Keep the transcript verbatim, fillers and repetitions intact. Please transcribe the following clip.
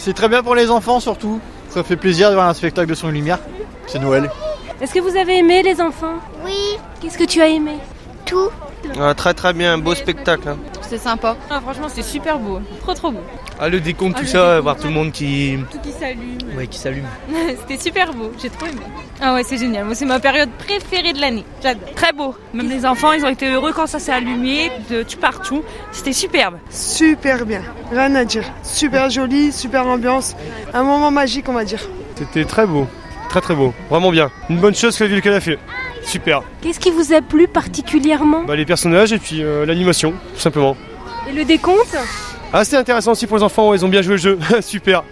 C'est très bien pour les enfants surtout. Ça fait plaisir de voir un spectacle de son et lumière. C'est Noël. Est-ce que vous avez aimé les enfants? Oui. Qu'est-ce que tu as aimé? Tout. Ah, très très bien, beau spectacle. Hein. C'était sympa. Ah, franchement, c'était super beau. Trop trop beau. Ah, le décompte, Ah, tout le ça, décompte, voir ouais. tout le monde qui... Tout qui s'allume. Ouais, qui s'allume. C'était super beau, j'ai trop aimé. Ah ouais, c'est génial. Moi, c'est ma période préférée de l'année. J'adore. Très beau. Même les enfants, ils ont été heureux quand ça s'est allumé, de tout partout. C'était superbe. Super bien, rien à dire. Super joli, super ambiance. Un moment magique, on va dire. C'était très beau, très très beau, vraiment bien. Une bonne chose que la ville qu'elle a fait. Super. Qu'est-ce qui vous a plu particulièrement? Bah, les personnages et puis euh, l'animation, tout simplement. Et le décompte? Ah, c'était intéressant aussi pour les enfants, ils ont bien joué le jeu. Super.